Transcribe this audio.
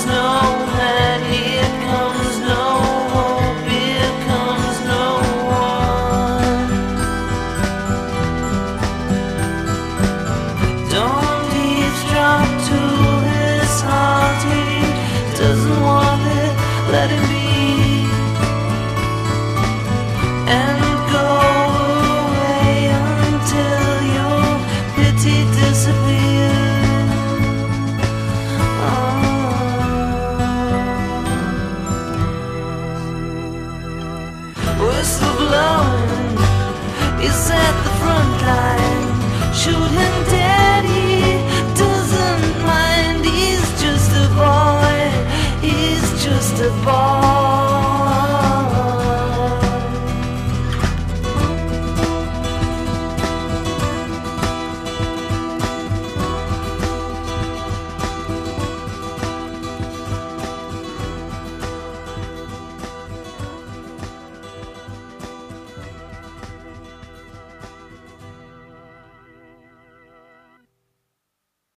no man, here comes no hope, here comes no one. Don't eavesdrop to his heart, he doesn't want it, let it be. And go away until your pity disappears. Whistle blowing, he's at the front line. Shoot him dead, he doesn't mind. He's just a boy, he's just a boy.